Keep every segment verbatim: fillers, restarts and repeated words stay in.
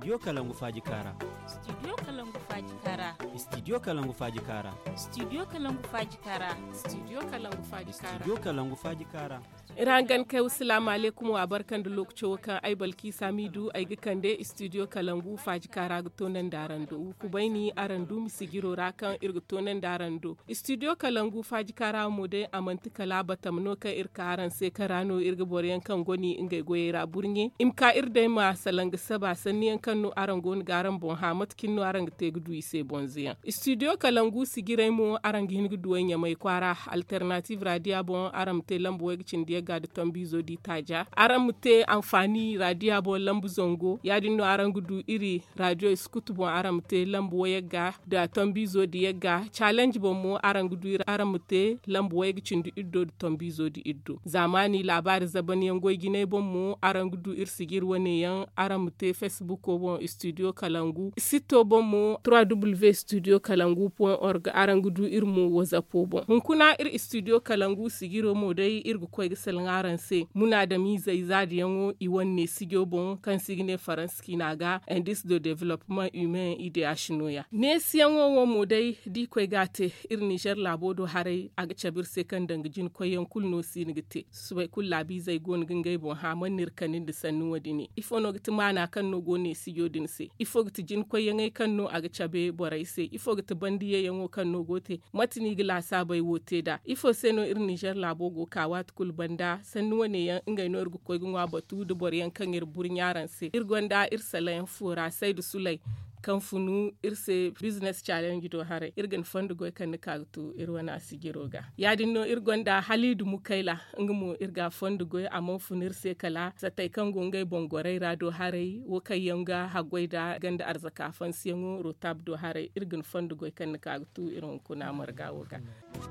Studio Kalangu Faji Kara. Studio Kalangu Faji Kara. Studio Kalangu Faji Kara. Studio Kalangu Faji Kara. Studio Kalangu Faji Kara. Studio Kalangu Faji Kara. Irangan kai assalamu alaikum wa barkan da lokacin kan ai balki samidu ai gikan de studio Kalangu Faji Kara gutonan darando ku baini arandu misigiro rakan irgutonan darando studio Kalangu Faji Kara mu dai amanti kala batamno ka irkaran sai karano irga boryan kan goni inga goyera burnye imka irde ma salanga saba sanniyan kanno arangon garan bon ha matkinno aranga te gudu ise bonziyan studio Kalangu sigirai mu aranga hin guduwan ya mai kwara alternative radio bon aramte lambo wegcin dia ga da tambizo di taja aramte amfani radio bon lambu zongo yadinno arangudu iri radio skutu bon aramte lambo yega da tambizo di yega challenge bon mu arangudu aramte lambo wegcin di iddo tambizo di iddo zamani labari zabani yangoy gine bon mu arangudu ir sigir wone yan aramte facebook ko bon studio Kalangu sito bon mu w w w studio kalangu point org arangudu ir mu whatsapp bon hunkuna ir studio Kalangu sigiro mo dai irgu koy gisal ngaran se muna da mi zai zadi yango i wanne sigyo bon kan signe faranski naga indice de développement humain idh noya ne siyango wo mo dai di koy gate ir Niger labodo hare aga chabir se kan dangijin koyen kulno sinigite subai kullabi zai gon gingai bon ha manir kanin da sannu wadini ifono giti mana kan no gone sigyo din se ifo giti jin koyen ai kan no aga chabe borai se ifo giti bandiye yango kan no gote matini gila sabai wote da ifo seno ir Niger labogo kawat kul banda sannu wane yan ingai no irgu koyen wa batu da boryan kan ir burnyaran se ir gonda ir salayan fura sai da sulai kan funu irse business challenge do hare irgan fondu goy kan kagtu irwana sigiroga yadinno irgonda halidu mukaila ngmu irga fondu goy amon funirse kala satai kan gongay bongorai rado hare wo kayanga hagoida ganda arzaka fansiyango rotab do hare irgan fondu goy kan kagtu iron kuna marga woga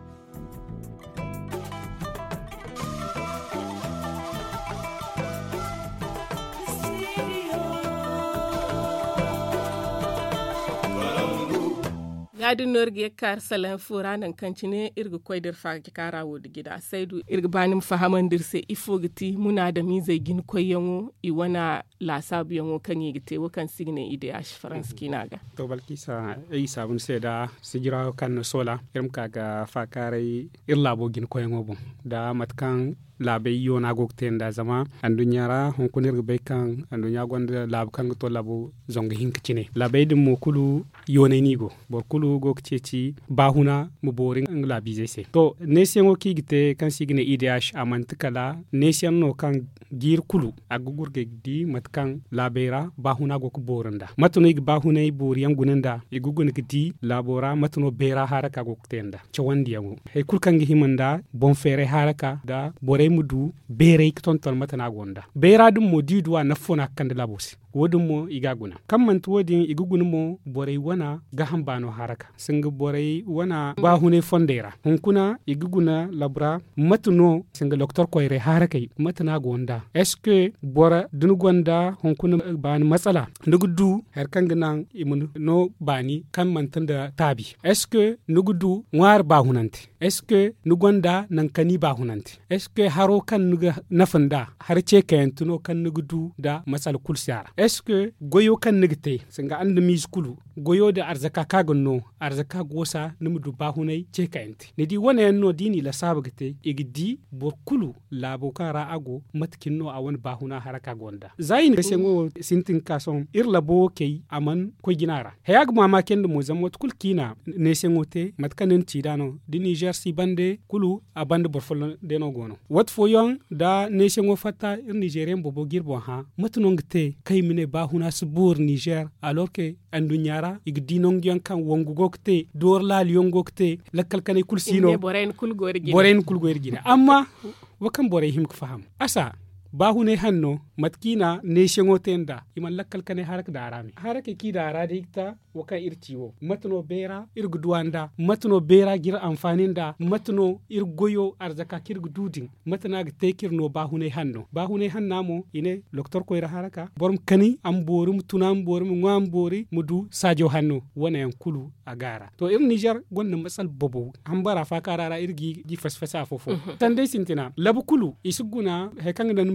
yadin norge kar salan fura nan kancine irga koydar faji karawo da gida saidu irga banim fahaman dirse ifogiti muna da mi zai gin koyanwo i wana la sabu yanwo kan yigite wakan signe ide ash franski naga to balkisa ai sabun seda sigira kan sola irim kaga fakarai irla bo gin koyanwo bon da matkan labai yona gokten da zama andunyara honkunir be kan andunya gonda lab kan to labo zonga hinkicine labai dum mo kulu yone nigo bor kulu gokceci bahuna mu borin labi zese to nesiyango kigite kan signe idh amantikala nesiyan no kan gir kulu agugurge di matkan labera bahuna gok boranda matuno ig bahuna i boriyan gunanda igugun gidi labora matuno bera haraka goktenda chawandi yango he kulkan himanda bon fere haraka da bore mudu bere ton ton matana gonda bera dum mo didwa nafona kan labosi wodum mo igaguna kam man wodin igugun mo bore wana gahambano haraka singa bore wana bahune fondera hunkuna iguguna labra matuno singa docteur koyre haraka matana gonda est ce que bora dun gonda hunkuna bani matsala nugudu herkanganan imun no bani kan man tanda tabi est ce que nugudu ngwar bahunanti est ce que nugonda nan kani bahunanti est ce que haro kan nuga nafanda har ce kayantuno kan nugudu da masal kulsiara est ce que goyo kan nigte singa and miskulu goyo da arzaka kagonno arzaka gosa numudu bahunai ce kayanti ne di wana no dini la sabagte igdi borkulu labo kara ago matkinno a wani bahuna haraka gonda zayin da sengo sintin kason irla bo kei aman ko ginara hayag mama kendo mo zamot kulkina ne sengote matkanen tidano di Niger si bande kulu a bande borfol de no gono wat fo yon da ne sengo fata ir Nigerian bobo girbo ha matno ngte kay mine bahuna subur Niger alors que andunyara igdi non gyan kan wongu gokte dor la lyon gokte lakal kanay kulsino boren kul gorgi boren kul gorgi amma wakan bore him ko faham asa bahune hanno matkina neshengo tenda iman lakkal kane harak darami harake ki dara dikta waka irtiwo matno bera irguduanda matno bera gir amfaninda matno irgoyo arzaka kirgududin matna ga tekir no bahune hanno bahune hannamo ine doktor ko ira haraka borum kani am borum tunam borum ngam bori mudu sajo hanno wana yankulu agara to ir Niger gonna masal bobo ambara fa karara irgi gi fasfasa fofo tande sintina labukulu isuguna he kanga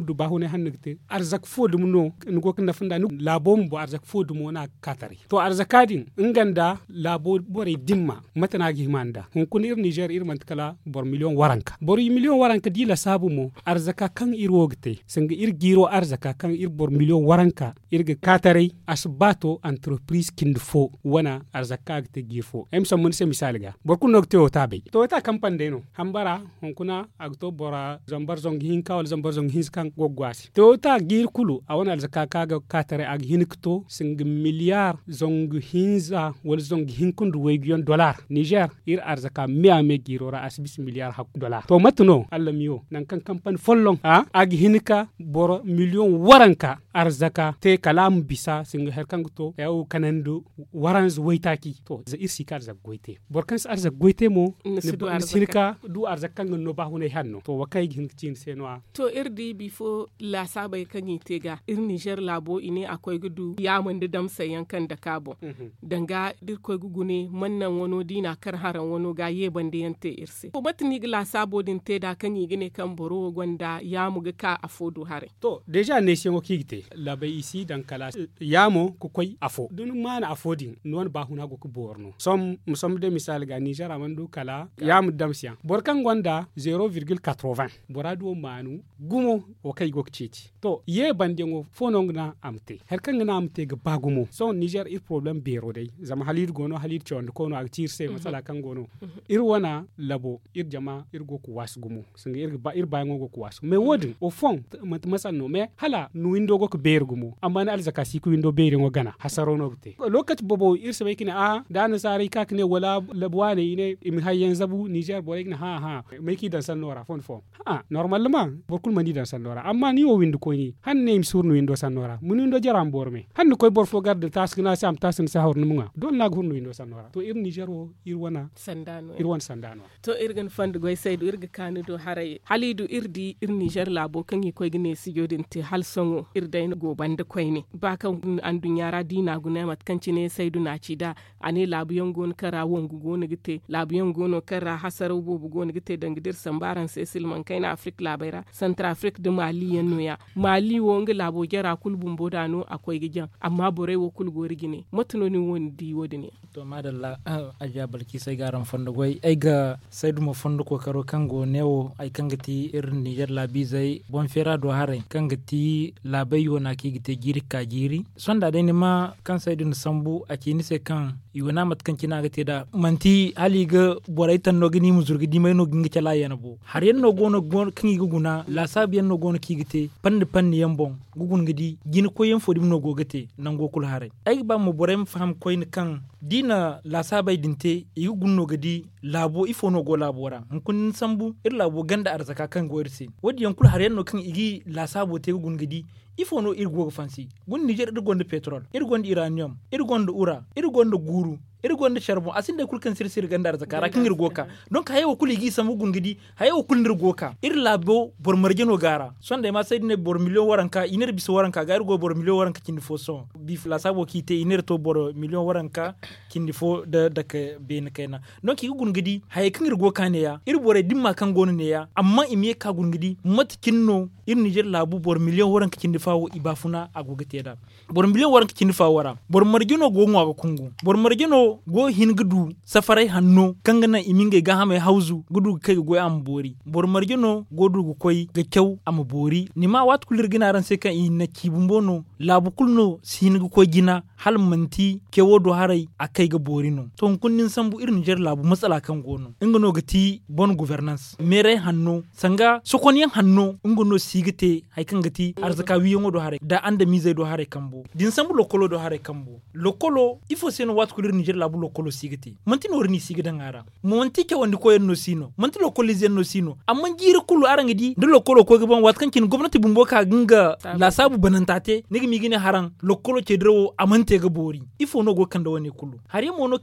du bahune hannigte arzak fodum no ngo kan nafanda nu labom bo arzak fodum na katari to arzakadin inganda labo bore dimma matana gi manda hun kun ir Niger ir mantkala bor million waranka bor million waranka dila sabu mo arzaka kan ir wogte singa ir giro arzaka kan ir bor million waranka ir ga katari asbato entreprise kindfo wana arzaka gte gifo em so mun se misaliga bor kun nokte o tabe to ta kampan deno hambara hun kuna agto bora zambar zong hinka wal zambar zong hinskan gogwasi to ta gir kulu awana arzaka kaga katare ag hinkto singa milliard zong hinza wal zong hinkundu wegion dollar Niger ir arzaka mia me girora asbis milliard hak dollar to matno alla miyo nan kan kampan follong ha ag hinka boro million waranka arzaka te kalam bisa singa herkan to yaw kanandu waranz weitaki to za irsi kar za goite borkan arza goite mo ne sinka du arzaka no ba hune hanno to wakai hincin senwa to irdi bifo la sabai kan yitega ir Niger labo ine akwai gudu ya mandi damsa yankan da kabo mm-hmm. danga dir koy gugune mannan wono dina kar haran wono ga ye bande yante irse ko matni gla sabo din te da kan yigine kan boro gonda ya muga ka afodo hare to deja ne sengo kigite labai isi dan kala yamo ko koy afo dun mana afodin non ba huna go ko borno som musom de misal ga Niger amandu kala yam damsiyan borkan gonda zero virgule quatre-vingts borado manu gumo o kay go ceci to ye bande ngo fonongna amte herkan na amte ga bagumo so Niger ir problem bero dai zama halir gono halir chon ko no aktir se masala kan gono ir wana labo ir jama ir go ku wasgumo singa ir ba ir ba ngo ku wasu me wodin au fond mat masal no me hala nu windo go ko bergumo amma na alzaka si ku windo bere ngo gana hasaro no te lokat bobo ir se bekine a dana sare kak ne wala labwane ine imi hayyan zabu Niger bore ne ha ha me ki dan sanora fon fon ha normalement bokul mani dan sanora amma ni o windo ko ni hanne im surnu windo sanora mun windo jaram borme hanne koy bor fo garde task na sam tasin sa hawr numunga don la gurnu windo sanora to ir Niger o ir wana sandano ir wan sandano to irgan fand goy saydu irga kanido haray halidu irdi ir Niger labo kan yi koy gine sijodin te hal songo irdain go bande koy ni baka andu nyara dina gune mat kancine saydu na cida ane labu yongon kara wongu gona gite labu yongono kara hasaru bobu gona gite dangidir sambaran se silman kaina Afrique labaira Central Afrique de Mali yanoya Mali wonga labo gera kulbum bodano akoy gijan amma bore wo kulgori gine matuno ni wondi wodine to madalla aja balki sai garan fondo goy ai ga saydu mo fondo ko karo kango newo ai kangati irin Niger labi zai bon fera do hare kangati labai wona ki gite jiri ka jiri sonda dai ne ma kan saydu no sambu a kini se kan yona mat kan kina gate da manti ali ga borai tan no gini muzurgi di mai no ginga chala yana bo har yan no gono gon kan yi guguna la sabiyan no gono ki gite pande panni yambon gugun gidi gini ko yen fodi no gogate nan go kul hare ai ba mo borai faham ko ni kan dina la sabai dinte yi gunno gadi labo ifo no go labora kun sambu ir labo ganda arzaka kan go irse wodi yankul har yan no kan igi la sabo te gun gadi ifo no ir go fansi gun Niger ir gonde petrol ir gonde uranium ir gonde ura ir gonde guru ir gonde charbon asinde kul kan sirsir ganda arzaka ra kan ir goka donc hayo kul igi samu gun gidi hayo kul ndir goka ir labo bor marjeno gara sonde ma sayne bor million waranka iner bis waranka gar go bor million waranka kindi fo son bif la sabo kite iner to bor million waranka kindi fo da da ke ben kaina donc igi gun gidi hayo kan ir goka ne ya ir bore dimma kan gonu ne ya amma imi ka gun gidi mat kinno ir Niger labu bor million waranka kindi fawo ibafuna agogete da bor million waranka kindi fawo wara bor marjeno go ngwa ga kungu bor marjeno go hin gudu safarai hanno kangana iminge ga hame hauzu gudu kai go am bori bor marjeno go du koy ga kew am bori nima wat kulir gina ran se kan ina kibumbono labu kulno sin go ko gina hal manti kewo do harai akai ga bori no to kunnin sambu irin Niger labu matsala kan gono ingano gati bon governance mere hanno sanga sokoniyan hanno ingano sigite hay kan gati arzaka wiyo do harai da anda mize do harai kambo din sambu lokolo do harai kambo lokolo ifo seno wat kulir Niger labu lokolo sigite manti no rini sigida ngara monti ke wandi ko yenno sino manti lokolo zenno sino amma jira kulu aranga di de lokolo ko gaban wat kan kin gwamnati bumbo ka ginga la sabu banantate nigi mi gine haran lokolo ce drewo amante ga bori ifo no go kan da wani kulu har yemo no kan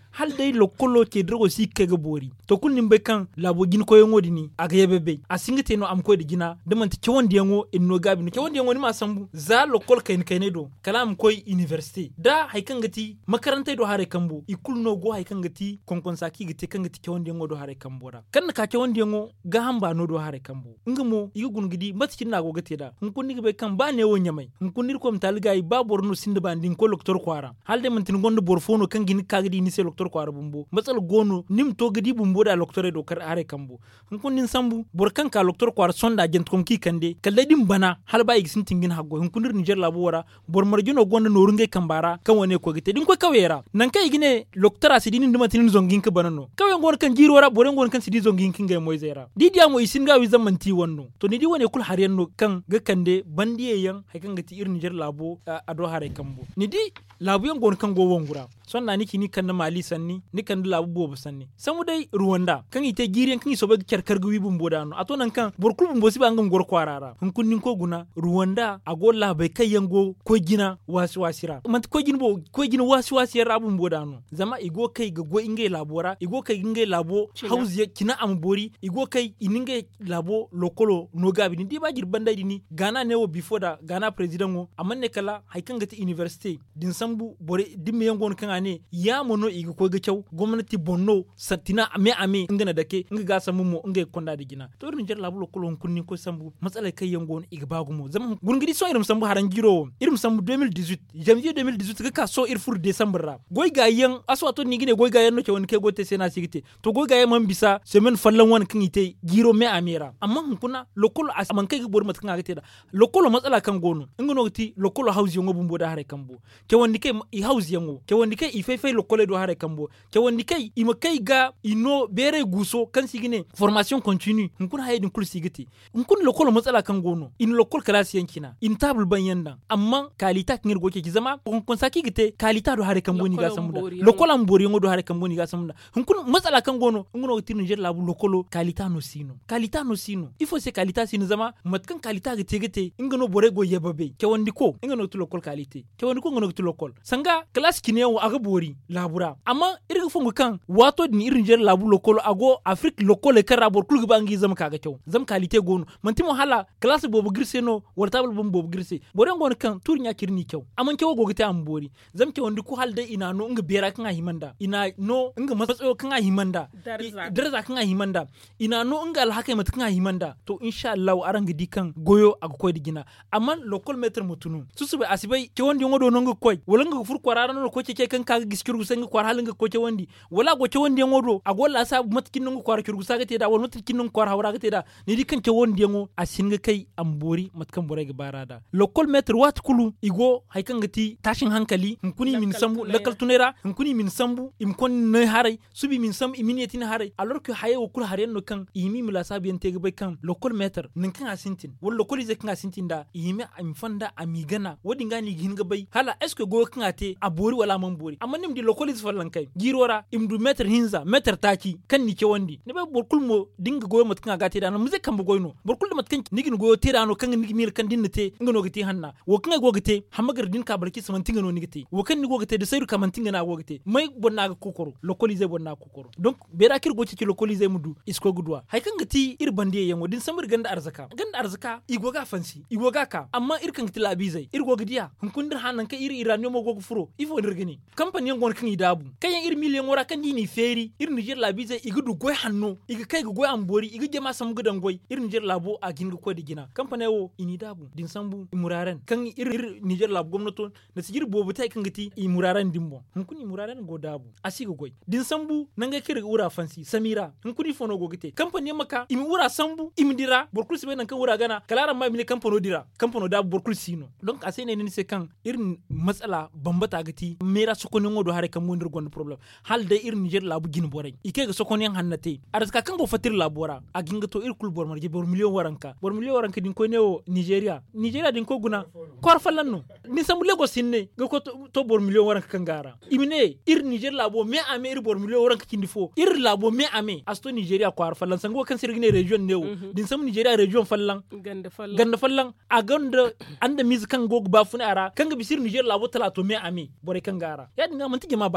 hal dai lokolo ke drogo si kega bori to kun nimbe kan labo gin ko yongo dini aga yebebe asingite no am ko de gina de man ti wondi yango inno gabi no wondi yango ni ma sambu za lokol kain kaine do kalam koy university da hay kan gati makaranta do hare kambo ikul no go hay kan gati konkon saki gite kan gati wondi yango do hare kambo da kan ka wondi yango ga hamba no do hare kambo ngamo yugun gidi matkin na go gate da kun ni be kan ba ne wonya mai kun ni ko mtalga i babor no sinde bandin ko doktor kwara halde man tin gondo borfono kan gini kagdi ni se doktor kwara bumbo matsal gono nim to gidi bumbo da doktor do kar hare kambo kun nin sambu bor kan ka doktor kwara sonda gent kom ki kande kalle dim bana hal ba igsin tingin haggo kun ni Niger labo wara bor marjuno gondo no runge kambara kan wone ko gite din ko kawera nan kai gine doktor asidi nin dum tin zongin ka banano kawen gon kan jiro wara bor gon kan sidi zongin kin ga moy zera didiya mo isin ga wi zaman ti wonno to ni di wone kul hariyan no kan ga kande bandiye yan hay kan gati ir Niger labo ado hare kambo ni di labu yan gon kan go wongura son na niki ni kan na mali sanni ni kan labu bobo sanni samu dai Rwanda kan ite giriyan kan isobe kerkar gwi bumbo dano ato nan kan borkul bumbo si bangam gor kwarara hun kunnin ko guna Rwanda ago labai kai yango ko gina wasu wasira man ko gina bo ko gina wasu wasira abun bodano zama igo kai ga go inge labora igo kai inge labo hauzi kina ambori igo kai ininge labo lokolo no gabi ni di ba girbanda dini Ghana ne wo before da Ghana president wo amanne kala haikan gati university din sambu bore dimme yango kan ne ya mono igo ko ga kyau gwamnati bonno satina ame ame ngana dake nga ga samu mo nga konda da gina to irin jar labu lokolo kunni ko sambu matsala kai yango iga bagu mo zama gurgidi so irin sambu haran giro irin sambu twenty eighteen janvier twenty eighteen ka so ir fur december ra goy ga yan aso to ni gine goy ga yan no ke won ke gote sena sigite to goy ga yan man bisa semen fallan wan kan ite giro me amera amma hun kuna lokolo as man kai bor mat kan agate da lokolo matsala kan gono ngono ti lokolo house yango bumbo da hare kambo ke wonni kai i house yango ke wonni kai i fefe lokolo do hare kambo ke wonni kai i makai ga ino bere guso kan sigine formation continue hun kuna hayedin kul sigite hun kun lokolo matsala kan gono in lokol class yankina in table ban yanda amma kalita kin goke ki zama kon kon saki gite kalita do hare kambo ni ga samuda lokolo ambori ngo do hare kambo ni ga samuda hun kun matsala kan gono ngono ti Niger labu lokolo kalita no sino kalita no sino il faut se kalita sino zama matkan kalita gite gite ingano bore go yebabe ke wandi ko ingano to lokol kalite ke wandi ko ngono to lokol sanga class kinewo aga bori labura amma irga fongu kan wato ni irin Niger labu lokolo ago Afrique lokole kara bor kulgu bangi zam kaga kyau zam kalite gono mantimo hala class bobu girse no wartable bom bobu girse bore ngon kan turnya kirni kyau amman kyau go gite am bori zam ke wandi ku halde ina no nga bera kan himanda ina no nga matsayo kan himanda darza kan himanda ina no nga alhaka mat kan himanda to insha Allah aranga dikan goyo aga koy digina amma lokol meter mutunu susube asibai ke wandi ngodo no nga koy wala nga fur kwarara no ko ke kan kaga giskirgu sen kwar halanga ko ke wandi wala go ke wandi ngodo agola sa matkin no kwar kirgu saga te da wal matkin no kwar hawra ga te da ni dikan ke wandi ngo asinga kai ambori matkan bore ga barada lokol meter wat kulu igo haikan gati tashin hankali hunkuni min sambu lakal tunera hunkuni min sambu imkon ne harai subi min sam iminiyati ne harai alors que haye okul haren no kan imi mila sabiyan te ga bai kan lokol meter nin kan asintin wal lokol ze kan asintin da imi amfanda amigana wodi ngani gin ga bai hala est ce que go kan ate abori wala man bori amma nim di lokol ze fallan kai girora imdu meter hinza meter taki kan ni ke wandi ne ba borkul mo dinga goyo mat kan agate da no muze kan bogoyno borkul mat kan nigin goyo te da no kan nigi mil kan dinnate ngano gati hanna wo kan go gate hamagar din ka barki samantinga no nigite wo kan ni go gate da sayru kamantinga na go gate mai bonna ga kokoro lokolize bonna kokoro donc bera kir go ci lokolize mudu isko gudwa hay kan gati ir bandiye yango din samir ganda arzaka ganda arzaka igo ga fansi igo ga ka amma ir kan gati labizai ir go gidiya hun kundir hanan ka ir iraniyo mo go furo ifo ndirgani company yango kan idabu kayan ir million wora kan dini feri ir Niger labizai igudu goy hanno iga kai go goy ambori iga jema sam gudan goy ir Niger labo a ginga ko di gina company wo inidabu din sambu imuraren kan ir, ir Niger labo gwamnato na sigir bobu tay kan gati imuraren dimbo hun kuni imuraren go dabu asiga goy din sambu nanga kir ura fansi samira hun kuni fono go gite company maka imi ura sambu imdira borkul sibe nan kan ura gana kalaran ma mini company dira company dabu borkul sino donc asene ne se kan irin matsala bambata gati mera sokoni ngodo hare kan mundir gon problem hal da ir Niger labu gin boray ike ga sokoni hannate arska kan go fatir labora a ginga to ir kul bor marje bor million waranka bor million waranka din ko newo Nigeria Nigeria din ko guna kor fallanno ni samu Lagos sinne ga ko to bor million waranka kan gara imine ir Niger labo me ame ir bor million waranka kindi fo ir labo me ame asto Nigeria kwar fallan sango kan sirgne region newo mm-hmm. din samu Nigeria region fallan ganda fallan ganda fallan a ganda anda miz kan go ba funa ara kan ga bisir Niger labo talato me ame bore kan gara ya dinga man tige ma bayan seno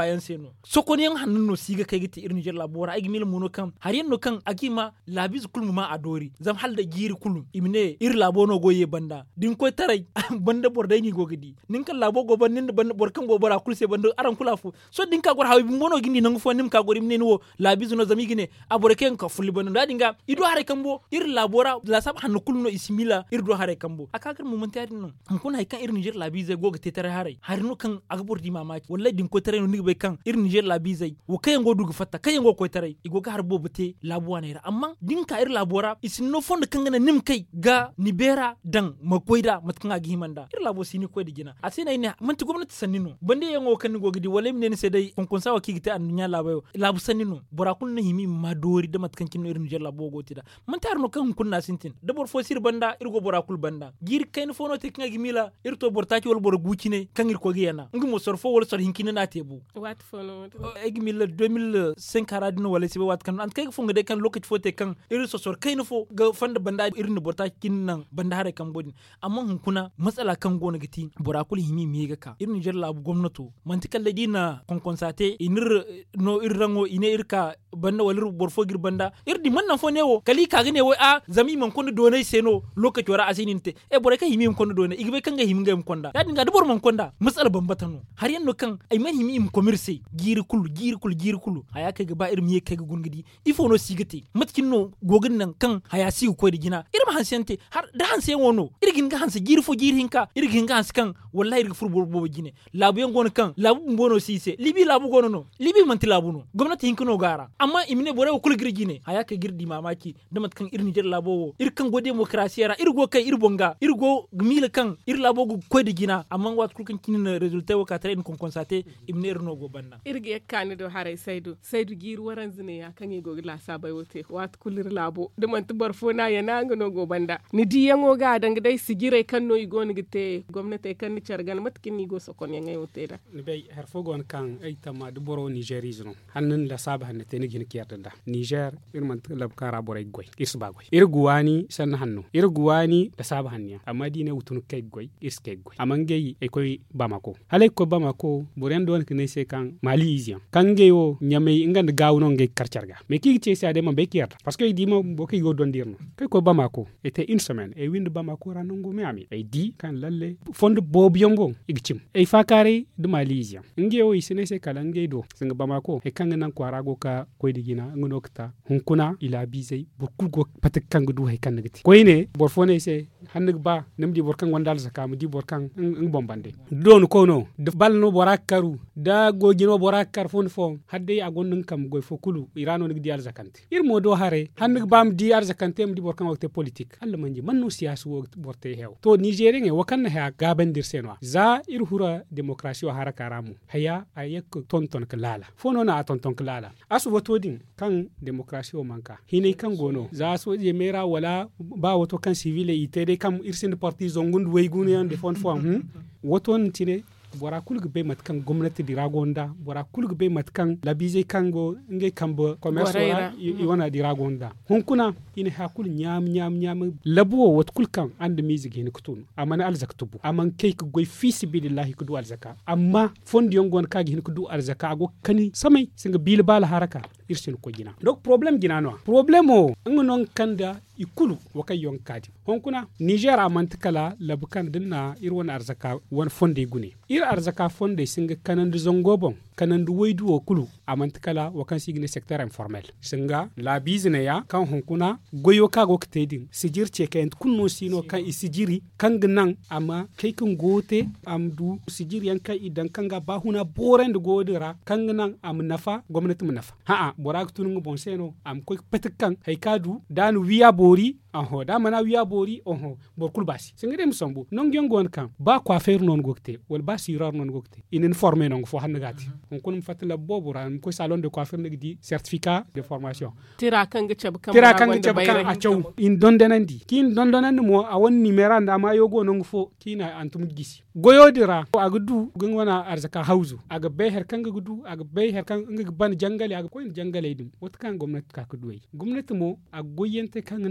no sokoni yan hannun no siga kai gite irin Niger labora ai mil mono kan har yan no kan agima labiz kulmu ma adori zam halda giri kulum imne ir labo no goye banda din koy taray banda bordai ni gogidi nin kan labo go ban nin banda borkan go bara kulse banda aran kulafu so din ka gor hawi mono gindi nangu fo nim ka gor imne no labiz no zami gine abore ken ka fulli banda dinga ido hare kambo ir labora la sab hannu kulno ismila ir do hare kambo akakar mu montari no kun hay kan ir Niger labiz go gete tare hare har no kan agbor di mamaki wallahi din ko tare no nigbe kan ir Niger labiz wo kayen go dugu fatta kayen go ko tare igo ga har bobote labuwa ne amma din ka ir labora isin no fonda kan ngana nim kai ga nibera dan makoida matkan agi himanda ir labo sini ko di gina asina ina manti gwamnati sannino bande yango kan go gidi wallahi ne sai dai kon kon sawa kigite an dunya labayo labu sannino bora kun na himi madori da matkan kin ir Niger labo go tida man tar no kan kun na sintin da bor fo sir banda ir go bora kul banda gir kain fo no te kan agi mila ir to bor taki wal bor gucine kan ir ko gi yana ngi mo sor fo wal sor hinkina na tebu wat fo no agi mila deux mille cinq haradino wala sibe wat kan an kay fo ngade kan lokaci fo te kan ir so sor kain fo ga fanda banda ir ni bor taki kin nan banda hare kan bodin amma hun kuna matsala kan gona gati bora kul himi mega ka ir Niger labu gwamnato mantikal ladina kon konsate inir no ir rango ine ir ka banda walir bor fo gir banda ir di man nan fo newo kali ka gane wo a zami man kondo donai seno lokaci wara asininte e bore ka himi kondo donai igbe kan ga himi ngam konda ya dinga dubor man konda matsala bambata no har yanno kan ay man himi im commerce giri kul giri kul giri kul aya ka ga ba ir miye ka ga gungidi ifo no sigate matkin no gogin nan kan haya si ko di gina ir ma hansente har da hanse wono ir gin ga hanse giri fo giri hinka ir gin ga hanse kan wallahi ir fur bor bo gine labu yan gon kan labu mbono sise libi labu gono no libi man tilabu no gwamnati hinkino gara amma imine bore kul giri gine aya ka girdi mamaki da matkan ir Niger labo ir kan go demokrasiyara ir go kai ir bonga ir go gmila kan ir labo go ko di gina amma wat kul kan kin resultat wo ka tare in kon konstate imne ir no go banda ir ge kan do hare saidu saidu gir waran zine ya kan go la sabai wote wat kulir labo da man tubar fona ya nanga no go banda ni di yango ga dang dai sigire kan no igo ni gite gwamnati kan ni chargan matkin ni go sokon ya ngay wote da ni bay har fogon kan ay tama du boro Nigeris no hannen la saba hanne te ni gin kiyarda Niger ir man lab kara boray goy isba goy ir guwani san hanno ir guwani da saba hanniya amma dine wutun kay goy is kay goy amangey e koy Bamako halay ko Bamako boren don kene se kan Mali izian kan geyo nyame ingand gawno ngey karcharga me ki ci sa de man be kiyarda parce que di mo bokay go don dirno kay ko Bamako était une semaine e wind Bamako ranongo me ami e di kan lalle fond bob yongo igchim e fakare de Mali izian ngeyo isene se kala ngey do singa Bamako e kan nan kwarago ka koy digina ngono kta hunkuna ila bizay burkul go patek kan du hay kan ngati koyne bor fone se hannig ba nemdi bor kan wandal zakam di bor kan ng bombande don ko no de balno borakaru da go gino borakar fon fon hadde agon nung kam goy fokulu irano nig di al zakante ir modo hare hannig bam di al zakante di bor kan wakte politique alla manji manno siyasu wo borte hew to Nigeria nge wakan ha gabandir senwa za ir hura demokrasi wa haraka ramu haya ayek tonton klala fono na tonton klala asu wotodin kan demokrasi o manka hine kan gono za so je mera wala ba woto kan civile itede kam irsin parti zongun weygunu yan de fon fon hmm? woton tine bora kulgu be matkan gwamnati diragonda bora kulgu be matkan labize kango nge kambo commerce iwana diragonda hunkuna ine hakul nyam nyam nyam labo wat kulkan and music hin kutun amana alzaktubu aman kayk goy fisi billahi kudu alzaka amma fondi yongon kagi hin kudu alzaka go kani samay singa bil bal haraka irsin ko gina donc problème gina no problème o ngonon kanda ikulu wakay yon kadi honkuna Niger amantikala labukan dinna irwan arzaka wan fonde gune ir arzaka fonde singa kanandu zongobon kanandu waydu o kulu amantikala wakan signe secteur informel singa la bizine ya kan honkuna goyo kago ktedin sijir cheke ent kunno sino kan isijiri kangnan ama kaikun gote amdu sijir yanka idan kanga bahuna borend godira kangnan am nafa gwamnati mu nafa ha a borak tunungu bonseno am ko petekan haykadu dan wiya bori aho da mana wiya bori oho borkul basi singere musombu non yongon kan ba ko affaire non gokte wal ba sirar non gokte inen formé non fo hannagati on kun fatla bobura ko salon de coiffure ngi certificat de formation tira kan ga ceb kan tira kan ga ceb kan a chaw in dondanandi kin dondanandi mo a won numero nda ma yogo non fo kina antum gisi goyodira aga du gun wana arzaka hauzu aga be her kan ga gudu aga be her kan ngi ban jangale aga ko in jangale dim wat kan gomnati ka kuduwe gomnati mo a goyente kan na labi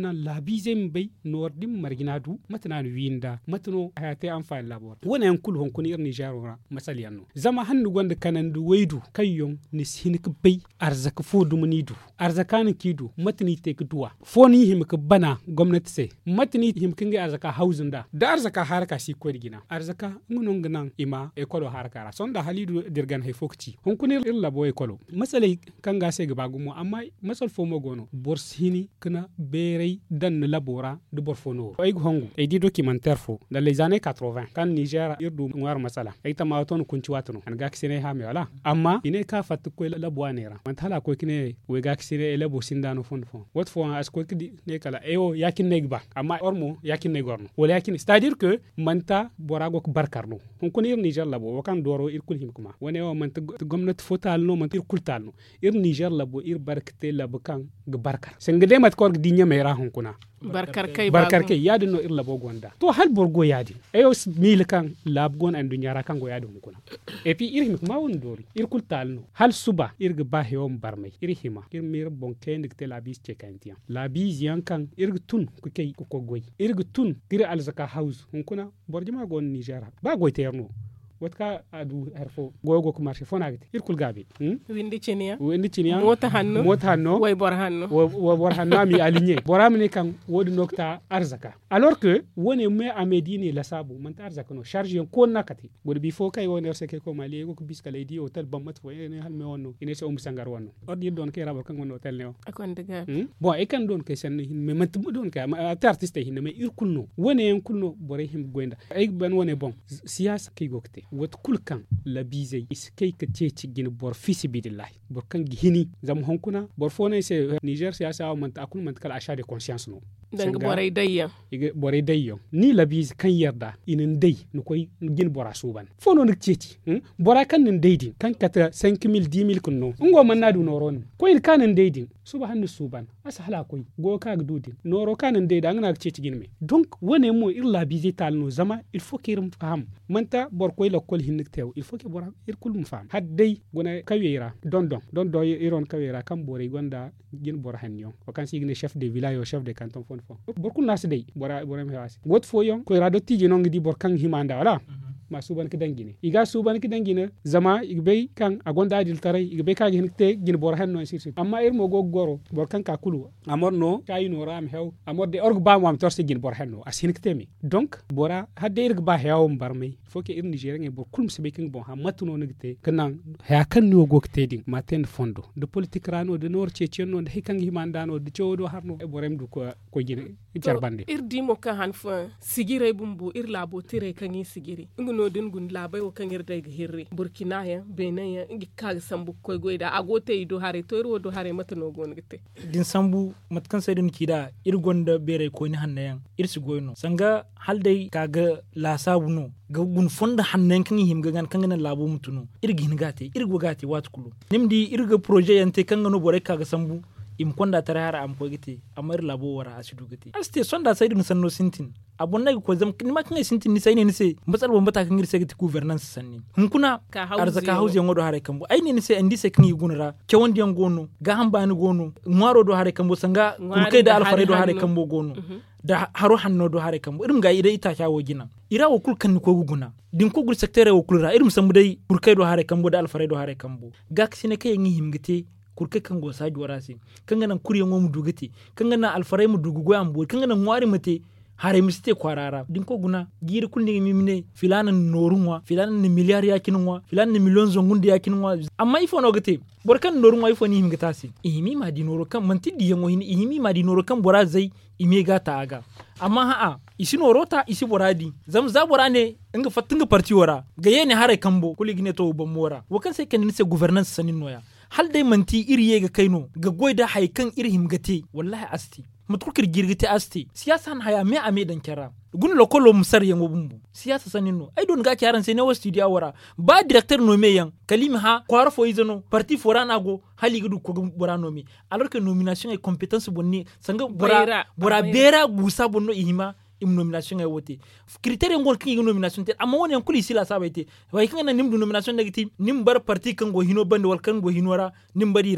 bize mbay nordim marginadu matana winda matano hayate amfani labor wona yankul hon kun ir Niger ora masali yanno zama hannu gonda kanandu waydu kayon ni sinik bay arzaka fodu munidu arzakan kidu matni te kduwa foni him ka bana gwamnati se matni him kinga arzaka hauzunda da arzaka haraka si ko digina arzaka ngunon gnan ima ekolo haraka ra sonda halidu dirgan hay fokci hon kun ir labo ekolo masali kanga se gaba gumo amma masal fomo gono borsini kana berey dan labora de borfono ay hongu ay di documentaire fo dans les années quatre-vingts kan Niger irdu ngwar masala ay tamaton kunci watno an gaksine ha me wala amma ine ka fat ko labo anera man tala ko kine we gaksine labo sindano fon fon wat fo as ko kidi ne kala eyo yakin negba amma ormo yakin negorno wala yakin c'est à dire que manta borago ko barkarno hon ko ir Niger labo wakan doro ir kul him kuma wone o man gomnat fotal no man ir kultal no ir Niger labo ir barkte labo kan g barkar sengde mat ko dinya mera hon kuna barkar kay barkar kay yadi no ir labo gonda to hal borgo yadi eyo mil kan lab gon andu nyara kan go yadi hon kuna et puis ir him kuma won dori ir kultal no hal suba ir g bah yom barmay ir hima ir mir bon ken dikte labis chekantian labis yankan ir tun ku kay ko goy ir tun ir alzaka house hon kuna borjima gon Niger ba goy terno watka adu harfo gogo ko marché fonagti irkul gabi hmm? windi chenia windi chenia mota hanno mota hanno way bor hanno wo bor hanno mi aligné boramni kan wodi nokta arzaka alors que woni me amedini la sabu man arzaka no charge yon ko nakati godi bi fo kay woni seke ko mali go ko biskale di hotel bammat fo ene hal me wonno ine so um sangar wonno ordi don kay rabo kan wonno hotel ne akon daga hmm? bon e kan don kay sen me mat don kay artiste hin me irkul no woni en kulno bore him goenda ay ben woni bon siyasa kay gokte wat kulkan la bizay iskay ka ceci gin bor fisi bidillahi bor kan gihini zam honkuna bor fone se Niger siyasa man ta akul man kala achat de conscience no dang boray dayya ige boray dayyo ni la biz kan yarda inin day no koy gin bora suban fono nak ceci hmm? bora kan nin daydin kan kata cinq mille dix mille kunno ngo man nadu noron koy kan nin daydin subhan suban asa hala koy go ka gdudin noro kan nin dayda ngana ceci gin me donc wone mo ir la biz tal no zama il faut kirim faham manta bor koy la kol hinnik tew il faut que bora ir kul mu fam haddey gona kawira don don don do iron kawira kam boray gonda gin bor hanyo o kan signe chef de village o chef de canton fon fon bor kul nas dey bora bora mi hawasi got fo yon ko rado tiji non di bor kan himanda wala ma suban ki dangine iga suban ki dangine zama igbe kan agonda adil taray igbe ka gin te gin bor hanno sirsi amma ir mo go goro bor kan ka kulu amor no kay no ram hew amor de org ba mo am torsi gin bor hanno asin ki temi donc bora hadde ir ba hew barmay faut que ir Niger ngi bor kulum sebe king bon ha matuno ngite kanan ha kan no go teding maten fondo de politique rano de nor checheno de hikan himandano de chodo harno e borem du ko ko gine jarbande ir dimo ka han fa sigire bumbu ir labo tire kan yi sigiri nguno din gun labai o kan ir dai hirri burkina ya benin ya ngi ka sambu koy goida agote ido hare to ro do hare matuno go ngite din sambu matkan sai din kida ir gonda bere ko ni hannayan ir su goyno sanga halday kaga la sabuno ga gun fonda hannen kan him gan kan gan labo mutuno irgi hingate irgo gate watkulu nimdi irga projet yante kan no bore kaga sambu im konda tare har am ko gite amar labo wara asidu gite aste sonda sai dun sanno sintin abon nay ko zam kin ma kan sintin ni sai ne ni sai matsal bon bata kan girse gite gouvernance sanni hun kuna arzaka hauzi ngodo hare kambo ai ne ni sai andi sai kan yi gunara ke wondi yan gono ga hamba ni gono ngwaro do hare kambo sanga kurkai da alfare do hare kambo gono da haro hanno do hare kambo irum ga ida ita kyawo gina ira wo kul kan ko guguna din ko gur secteur wo kulra irum sambu dai kurkai do hare kambo da alfare do hare kambo ga kisine kai ngi himgite kurkai kan go saji warasi kan ganan kurye ngomu dugati kan ganan alfare mu dugugo ambo kan ganan ngwari mate hare miste kwarara din ko guna giri kulni mimine filanan norunwa filanan ni miliyar yakinwa filanan ni million zongundi yakinwa amma ifo no gate borkan norunwa ifo ni himgata si ihimi ma di noro kan manti di yango hini ihimi ma di noro kan bora zai ime gata aga amma ha'a isi norota isi boradi zam za borane inga fatinga parti wara ga yene hare kambo kuligine to bomora wakan sai kan ni se governance sanin noya hal dai manti iri yega kaino ga goida haikan iri himgate wallahi asti matukir girgite asti siyasa haya me ame dan kera gun lokolo musar yango bumbu siyasa sanino ai don ga kyaran sai ne was studio wara ba directeur no me yan kalimi ha kwara fo izano parti forana go hali gudu ko bora no me alors que nomination et compétence bonni sanga bora bora bera gusa bonno ihima im nomination ay wote critère ngol kin nomination te amma woni kuli sila sabaite way kan na nimdu nomination negati nim bar parti kan go hino bande wal kan go hinora nim barira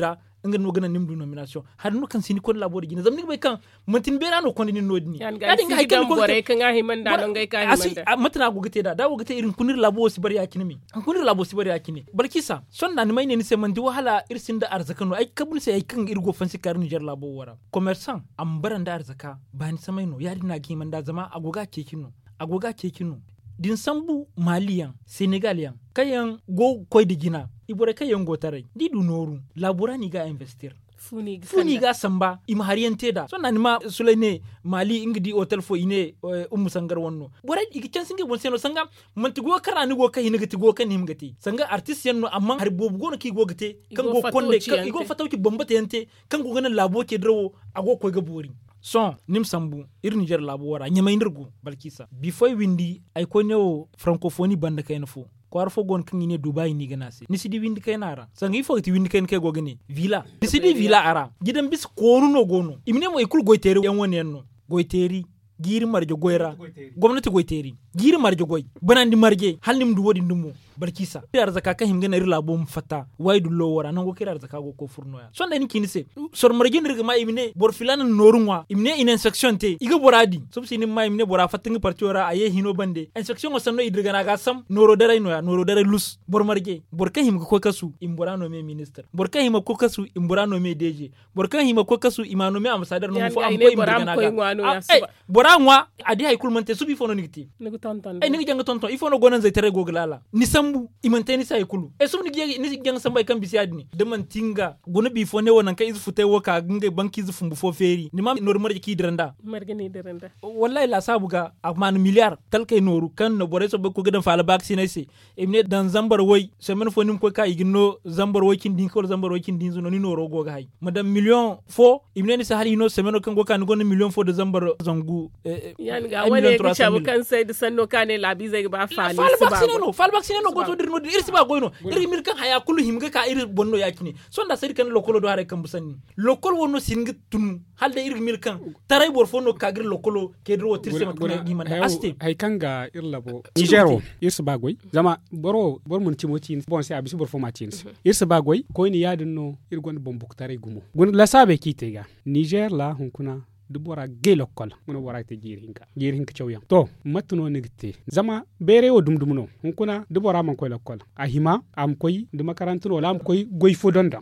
ngan no gana nimdu nomination har no kan sini kon labori gina zamni bay kan mantin bera no kon ni nodni yan ga si dan bore kan ga himan da non ga ka himan da matna go gite da da go gite irin kunir labo si bari yakini mi kunir labo si bari yakini balkisa son da ni mai ne ni se man di wahala irsin da arzakano ai kabul sai ai kan irgo fansi kar Niger labo wara commerçant am baranda arzaka bani samai no yadi na giman da zama agoga kekino agoga kekino din sambu maliyan senegaliyan kayan go koy di gina ibore kayan go tarai di du noru labura ni ga investir funi funi ga samba ima hariyante da so nan ma sulaine mali ingidi hotel fo ine ummu sangar wonno bore igi can singe bon seno sanga manti go karani go kai nigati go kan himgati sanga artist yanno amma har bobu go ki go gate kan go konde kan go fatawki bombate yante kan go ganan labo ke drawo ago koy ga bori son nim sambu ir Niger labo wara nyamay ndirgu balkisa before windi ay ko newo francophonie banda kayna fo ko ar fo gon kan ine Dubai ni ganasi ni sidi windi kayna ara sanga ifo ti windi kayn kay go gani villa ni sidi villa ara gidan bis ko no gono imne mo ikul goytere yan woni enno goyteri giri marjo goyra gwamnati goyteri giri marjo goy banandi marje halnim du wodi ndumo barkisa yar zaka ka himga na rila bom fata waydu lo wara nan go kirar zaka go ko furnoya sonda ni kinise sor marje nirga ma imne bor filana norunwa imne in inspection te iga boradi subsi ni ma imne bora fatinga partiora aye hino bande inspection sanno idriga na ga sam noro dare noya noro dare lus bor marje bor ka himga ko kasu imborano me minister bor ka himga ko kasu imborano me deje bor ka himga ko kasu imano me ambassadeur no fo am ko imborano na ga bora ngwa adi hay kulmante subi fono nigti nigu tonton ay nigu jang tonton ifo no gonan zai tere goglala ni sambu imanteni sai kulu e sumni gi ni jang samba kan bisi adni de man tinga gona bi fo ne wonan kai izu futai woka nge banki izu fumbu fo feri ni mam normal ki diranda margani diranda wallahi la sabuga akman milliard talkay noru kan no bore so be ko gidan fala vaccine se imne dan zambar woy semen fo nim ko ka igino zambar woy kin din ko zambar woy kin din zo ni noro go ga hay madam million fo imne ni sahali no semen kan go kan go ni million fo de zambar zangu yan ga wani ka chabu kan sai da sanno kane labi zai ba fali su ba no fal vaccine no go to dirno irsi ba goyno iri mil kan haya kullu himga ka iri bonno yakini sonda sari kan lokolo do hare kan busanni lokol wonno singa tun halde iri mil kan taray bor fonno ka gir lokolo ke dro tirse mat ko giman asti hay kanga irlabo nigero irsi ba goy zama boro bor mun timoti bon sai abisi bor fo matin irsi ba goy ko ni yadin no irgon bombuk taray gumo gon la sabe kitega niger la hunkuna du bora gelo kol muno bora te jiri hinka jiri hinka chow yang to matuno negite zama bere o dum dum no hunkuna du bora man koy lokol a hima am koy du makarantuno la am koy goy fodonda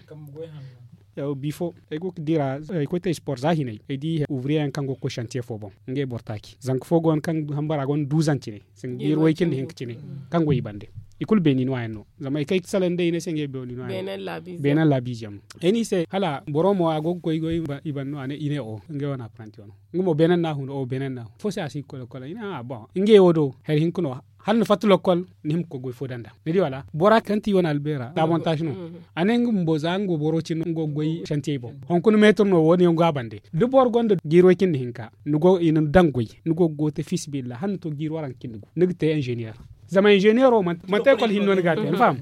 yaw bifo e go dira e ko te sport zahine e di ouvrier en kango ko chantier fo bon nge bortaki zank fo gon kan hambara gon douze ans cine sen gir way ken hinka cine kango yibande ikul benin wayno zama kay salande ine senge benin wayno benin labi benin labi jam eni se hala boromo ago koy goy ibanno ane ine o nge wona apprenti on ngumo benin na hundo o benin na fo se asi ko ko ina ah bon nge wodo her hinkuno hal no fatu lokol nim ko goy fodanda medi wala bora kanti wona albera davantage no anengu mbozango borochi ngo goy chantier bo on ko metro no woni ngo abande de bor gondo giro kin hinka nugo ina dangoy nugo gote fils billah han to giro waran kindugo nigte ingénieur zama ingénieur o man tay kol hinno ngate fam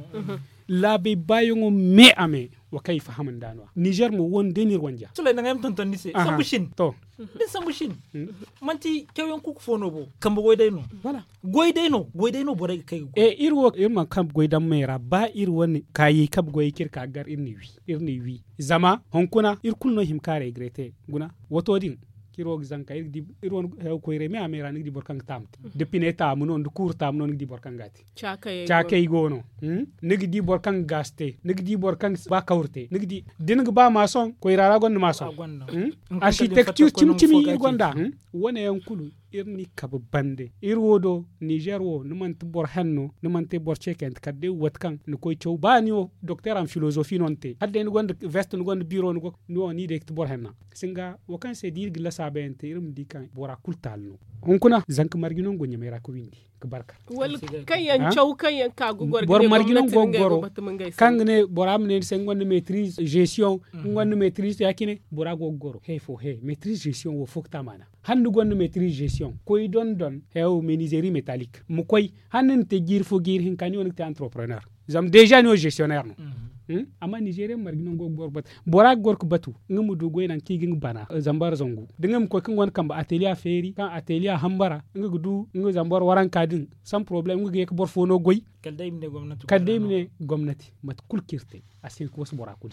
la be bayongo me ame wa kayfa hamandano niger mo won denir wanja sule na ngam tonton dise sambushin to bin sambushin manti kewyon ku fono bo kambo goydayno wala goydayno goydayno bore kay e irwo irma kam goydam mera ba ir woni kayi kab goy kirka gar irni wi irni wi zama honkuna irkulno himkare regrete guna wotodin kiro zanka irdi iron ko reme amera ngi borkan tamt depuis neta mun on cour tam non ngi borkan gati chakay chakay gono hm ngi di borkan gaste ngi di borkan ba kawrte ngi di din ngi ba mason ko irara gon mason architecture timtimi gonda hm wona yankulu irni kab bande irwodo niger wo numan tbor hanno numan te bor chekent kadde watkan no koy chow bani o docteur en philosophie nonte hadde ni gonda veste ni gonda bureau ni no ni de tbor hanna singa wakan se dir gila sabente irum dikan bora kultalno honkuna zank marginon gonya mera ko windi ko barka wal kayan chow kayan ka gugor bor marginon gogoro kangne boram ne sen gonda maîtrise gestion gonda maîtrise yakine bora gogoro he fo he maîtrise gestion wo fokta mana handu gonda maîtrise gestion koy don don hew menuiserie métallique mu koy hanen te gir fo gir hin kan yon te entrepreneur zam déjà no gestionnaire no hmm ama nigeria margino go gor bat bora gor ko batu ngumu du goy nan kigi bana zambar zongu dingam ko kan won kamba atelier feri kan atelier hambara ngugu du ngugu zambar waran kadin sans problème ngugu yek bor fono goy kalday mine gomnati kalday mine gomnati mat kulkirte asin ko bora kulsi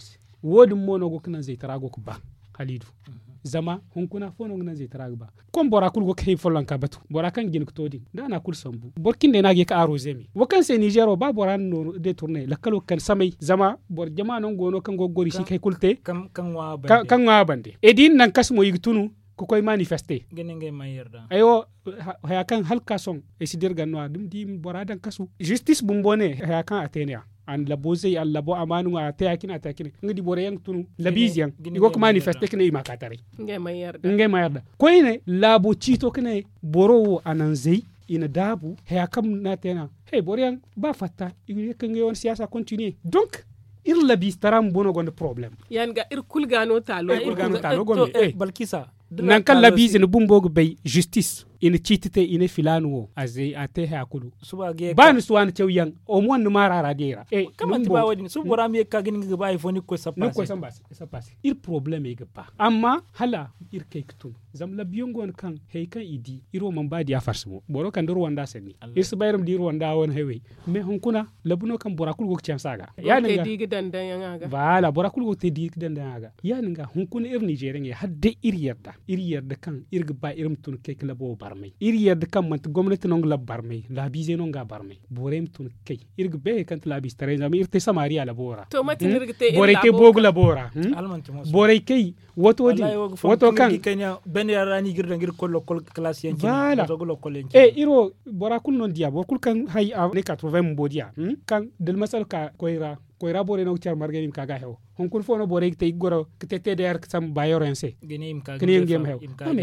wodin mono go kana zai tarago ku ba halidu zama hunkuna fono ngana zai tarago ba kon bora kul go kay follan ka batu bora kan gin ko din da na kul sambu borkin de nage ka arose mi wakan se Niger ba bora no de tourner la kalo kan samay zama bor jama non gono kan go gori shi kay kulte kan kan wa bande kan wa bande edin nan kasmo yigtunu ko koy manifester gene ngay mayerda ayo haya kan halka son e sidir ganwa dum di bora dan kasu justice bumbone haya kan atenia an labo zai an labo amanu a ta yakin a ta yakin ngidi bore yang tunu labiziyan igo ko manifeste kene ima katare ngai mayarda ngai mayarda ko ine labo chito kene boro anan zai ina dabu haya kam na tena hey bore yang ba fatta igo kan ngai on siyasa continue donc ir labis taram bono gonde problem yan ga ir kulgano talo ir kulgano talo gombe eh balkisa nan kan labis ina bumbogo bay justice ina chitite ina filanu wo azai ate ha kulu suba ge ban suwan cewyang o mon no mara radira e kama tiba wadi su bora mi ka gini ga bay foni ko sapasi ko sambas sapasi ir problème e gaba amma hala ir kay ktun zam la biyongon kan hey kan idi iro man badi ya farsmo boro kan dur wanda senni ir subayram dir wanda won hewe me hon kuna labuno kan bora kul go cem saga ya ninga te digi dandan yanga wala bora kul go te digi dandan yanga ya ninga hon kuna ir Nigeria nge hadde ir yarda ir yarda kan ir gaba irum tun kay kala bo barmay ir yarda kan man gomnati non la barmay la bize non ga barmay borem tun kay ir gbe kan la bis tare zam ir te samaria la bora to matin ir te bore ke bogu la bora almanti mo bore kay woto di woto kan ben yarani girda ngir kollo kol classe yanki to golo kol yanki e iro bora kul non dia bor kul kan hay a ne quatre-vingts mbodia kan del masal ka koira koira bore no char marganim kaga hew hon kun fono bore te goro te te der sam bayorense genim ka genim gem hew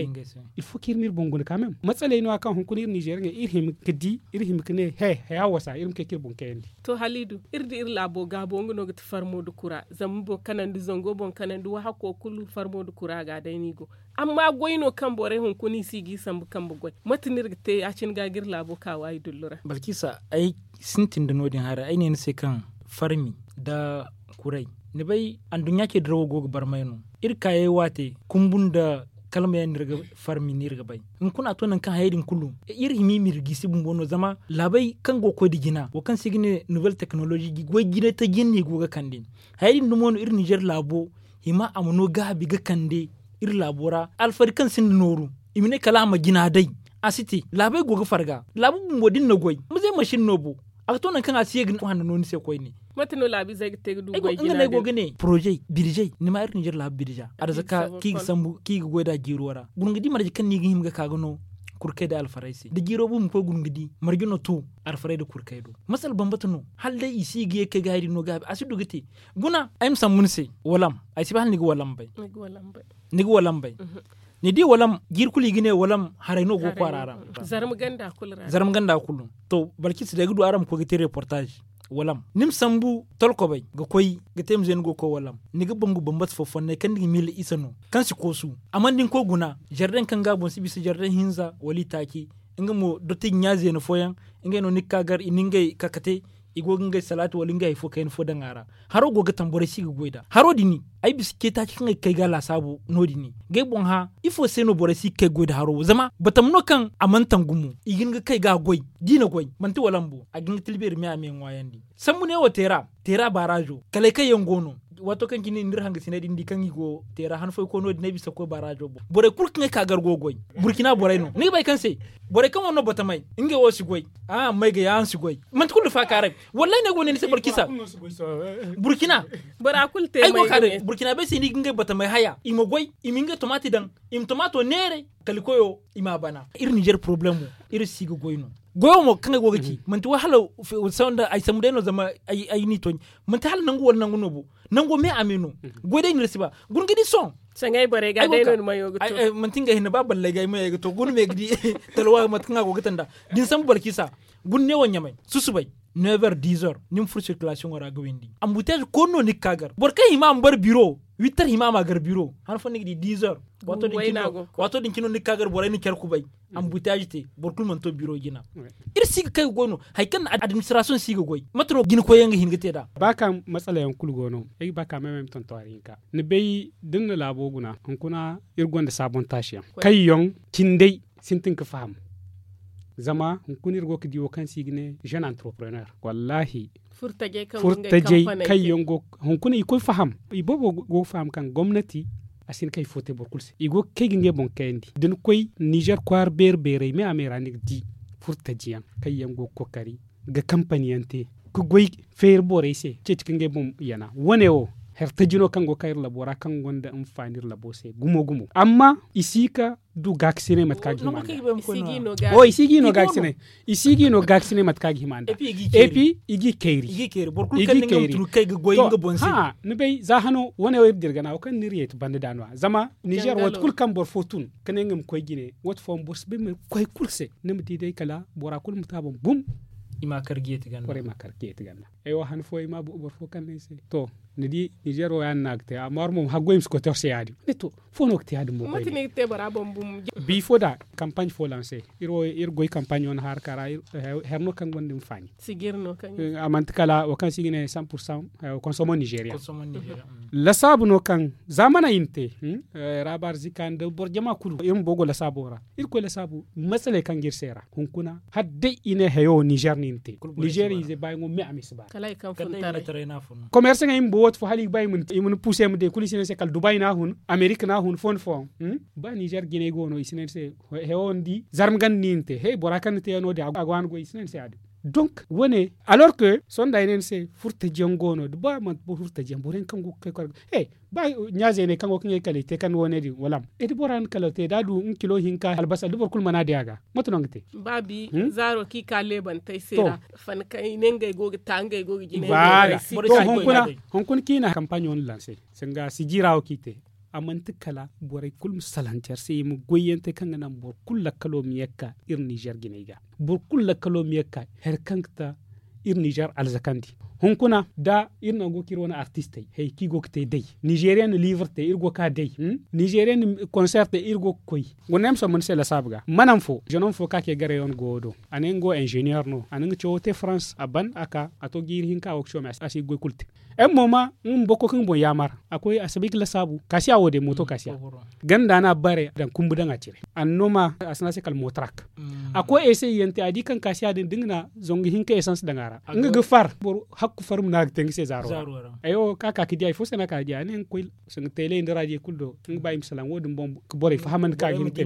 il faut kirmir bongon quand même matsale no kan hon kun ir Niger nge ir him kedi ir him kne he he awasa irum ke kir bon kendi to halidu irdi ir labo gabo ngono git farmo du kura zambo kanandi zongo bon kanandi wa hako kulu farmo du kura ga dai nigo amma goyno kan bore hon kuni sigi sambu kan bu goy matinir te acin gagir labo ka wai dullura balkisa ai sintin da nodin hara ai ne sai kan farmi da kurai ne bai an dunya ke drawo gogo barmayno irka yayi wate kumbun da kalma yan riga farmi ni riga bai in kuna to nan kan haidin kullu iri mi mi rigisi bumbono zama labai kan go ko digina wo kan sigine nouvelle technology gi go gina ta ginni goga kande haidin dumono ir Niger labo hima amuno gabi ga kande ir labora alfari kan sin noru imine kalama gina dai asiti labai goga farga labu bumodin na goy mu zai mashin nobo a to nan kan asiye gin wannan noni sai koy ne matino labi zai te du goy gina ne goga ne projet birje ni ma ir Niger lab birja arzaka ki sambu ki goda jirora gungidi marji kan ni himga kagano kurkai da alfaraisi da giro bum ko gungidi margino to alfarai da kurkai do masal bambatano hal dai isi giye ke gairi no gabi asidu gite guna aym samunse walam ay sibal ni walam bay ni walam bay ni walam bay ni di walam girkuli gine walam harayno go kwarara zaram ganda kulra zaram ganda kullu to balki su da gudu aram ko gite reportage walam nim sambu tolko bay ga koy ga tem zen go ko walam ni ga bangu bambat fofon ne kan ni mil isano kan si kosu amandin ko guna jardin kan gabon si bisu jardin hinza wali taki inga mo dotti nyaze no foyan inga no nikkagar iningay kakate igo ngai salatu wali ngai fo kain fo dangara haro go ga tambore si goida haro dini ay biske ta kin kai gala sabu no dini gai bon ha ifo se no bore si kai goida haro zama batamno kan amantan gumu igin ga kai ga goy dina goy manti walambu agin tilbir mi amen wayandi sammu ne wo tera tera barajo kale kai yangono wato kan kini ndir hanga sinadi ndi kan igo tera han foy ko no dinabi sako barajo bo bore kulkin ka gar gogoy burkina bore no ni bay kan se bore kan wono batamay inge wo si goy ah may ga yan si goy man kullu fa kare wallahi ne go ne se burkisa burkina bara kulte may ay kare burkina be sini inge batamay haya imo goy iminge tomati dan im tomato nere kalikoyo ima bana ir Niger problème ir sigo goyno goyo mo kanga goga ki manti wahala sonda ay samude no zama ay ay ni ton manti hal nangu wal nangu nobu nangu me amino goyde ni resiba gun gidi son sangay bare ga dai no mayo goto ay manti nga hinna babal lay gay mayo goto gun me gidi talwa mat kanga goga tanda din sam barkisa gun ne wonya may susubay neuf heures dix heures nim fur circulation wara gawindi embouteillage kono ni kagar borka hima bar bureau huit heures hima ma gar bureau han fo ni dix heures wato din kino wato din kino ni kagar boray ni ker kubay embouteillage te borkul man to bureau gina ir sig kay gono hay kan administration sig goy matno gin ko yanga hingate da baka matsala yan kul gono ai baka memem ton to arinka ne bay dinna labo guna kun kuna ir gonda sabon tashiya kai yon kindai sintin ka faham zama hunkun irgo ki diwo kan signe jeune entrepreneur wallahi furtaje kan furtaje kai yongo hunkun iko faham ibobo go faham kan gwamnati asin kai fote borkulse igo kai ginge bon kayndi den koy Niger kwar berbere me amera ni di furtaje kai yongo kokari ga company ante ku goy fair bore se cetkinge bom yana wone o hertajino kango kayr labora kan gonda am fanir labose gumo gumo amma isika du gaksine mat kagi manda o isigi no gaksine isigi no gaksine mat kagi manda epi igi keiri igi keiri borkul kan ngam tru kay go inga bonsi ha ne bay zahano wone wer dirgana o kan niriyet bande danwa zama Niger wat kul kam bor fortune kan ngam koy gine wat fom bors be me koy kulse nemti dey kala bora kul mutabam bum ima kargiyeti ganna kore ma kargiyeti ganna e wa han fo ima bor fo kan ne se to ne di Niger o yan nagte amar mom hagoym sko torse yadi neto fo no kte yadi mo mati ne te bara bom bum bi foda campagne fo lancer iro ir goy campagne on har kara herno kan gondim fani sigirno kan amant kala o kan sigine cent pour cent consommons Nigeria consommons Nigeria la sabu no kan zamana inte rabar zikan de bor jama kulu im bogo la sabora ir ko la sabu masale kan girsera hunkuna hadde ine heyo Niger ninte Nigeria ze baygo me amisba kala kan funtare commerce ngam bo wot fo hali bay mun imun pousser mu de kulisine se kal Dubai na hun America na hun fon fon ba Niger Guinea gono isinen se heyo ndi zarmgan ninte hey borakan te no de agwan go isinen se adu donc wone alors que son daynen se furta jengono do ba man bo furta jembo ren kango kay ko hey ba nyaaze ne kango kingé kale te kan wone di walam e di boran kala te dadu un kilo hinka albasa do kul mana diaga matnongte babi hmm? Zaro ki kale ban tay sera fan kay nengay gogi tangay gogi jine voilà to honkuna honkun kina campagne on lancer senga sijirawo kite amanti kala boray kul salanter se mu goyente kanga nam bor kul kalo miyaka ir Niger ginega bor kul kalo miyaka her kankta ir Niger alzakandi hunkuna da irna go kirona artiste hey ki go kte dey Nigerian livre te irgo ka dey hmm? Nigerian concert te irgo koy wonem so mon se la sabga manam fo jenon fo ka ke gare on godo anengo ingénieur no anengo chote France aban aka ato gir hinka ok chome asi go kulte em moma um boko kin bo yamar akoy asabik la sabu kasi awode moto kasi ganda na bare dan kumbu dan atire annoma asna se kal motrak mm. akoy ese yente adi kan kasi adin dingna zongi hinka essence dangara nga far bor hakku farum naag teng se zaro ayo kaka ki diay fo sena ka diay nen koy sen tele ndara di kuldo ng bayim salam wodum bom ko bore fa haman ka gin te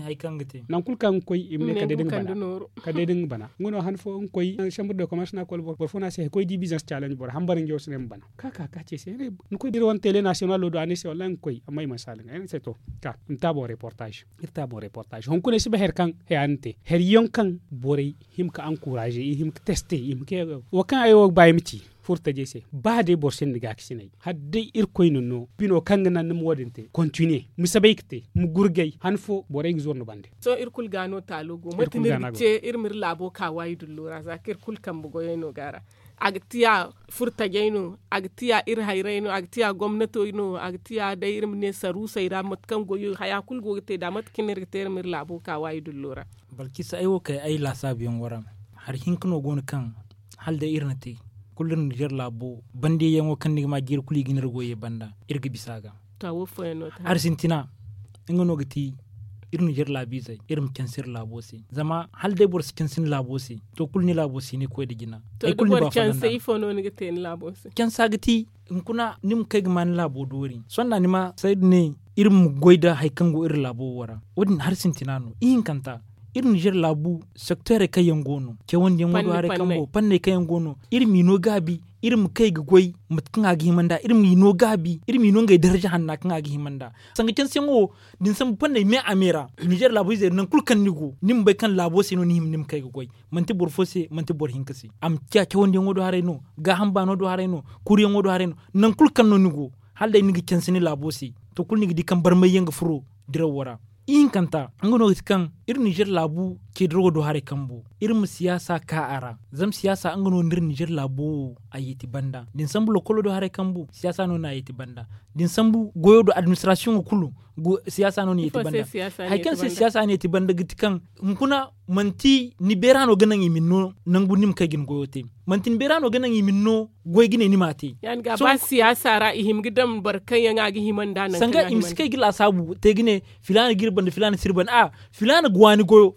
nan kul kan koy imne ka de ding bana ka de ding bana ngono han fo koy chambre de commerce na kol bor fo na se koy di business challenge bor hambar ngi osnem bana kaka ka ce se ne koy dir won tele national do ani se wala koy amay masal ngi se to ka ntabo reportage irtabo reportage hon kone sibe her kan he ante her yon kan bore him ka encourager him ka tester him ke wakan ayo bayim furta jese baade borsen diga kisinay hadde ir koyno no bino kangana nam wodente continuer musabaykte mu gurgay hanfo borey zorno bande so ir kul gano talugo matinir ce ir mir labo ka waydu lura zakir kul kambo goyeno gara agtiya furta jeyno agtiya ir hayreno agtiya gomnato ino agtiya da ir ne saru sayra matkan goyo haya kul gote da matkinir ter mir labo ka waydu lura balki sai wo kay ay la sabiyon waram har hinkno gon kan halde irnati kullun Niger labo bande yango kan nigma gir kuli ginir goye banda irga bisaga ta wo feno ta Argentina ngono gati ir Niger labi zai irim kansir labo si zama halde bor kansin labo si to kulni labo si ne ko de gina ay kulni ba fa kansi fono ni gate labo si kansa gati nkuna nim kay man labo dori sonna nima said ne irim goida hay kango ir labo wara wodin Argentina no in kanta ir Niger labu secteur kayan gono ke wonde mo do hare kambo panne kayan gono ir mi no gabi ir mu kai goy mutkan agi himanda ir mi no gabi ir mi no ngai daraja hanna kan agi himanda sanga can sengo din sam panne me amera Niger labu ze nan kulkan nigo nim bay kan labo sino ni him nim kai goy manti bor fose manti bor hinkasi am tia ke wonde mo do hare no ga hamba no do hare no kuriyo mo do hare no nan kulkan no nigo halde nigi can sini labo si to kul nigi dikam barmay yanga furo dira wora in kanta ngono kan ir Niger labu ke drogo do hare kambo irin siyasa ka ara zam siyasa ngono ndir Niger labu ayiti banda din sambu lokolo do hare kambo siyasa no na ayiti banda din sambu goyo do administration kulu go siyasa no ni ayiti banda hay kan siyasa ni ayiti banda gitkan nkuna manti ni berano ganan yiminno nangu nim kagin goyote manti ni berano ganan yiminno goy gine ni mate yan ga ba siyasa ra ihim gidam barkan yan agi himanda nan sanga imskai gila sabu te gine filana girban filana sirban a filana gwani goyo filana go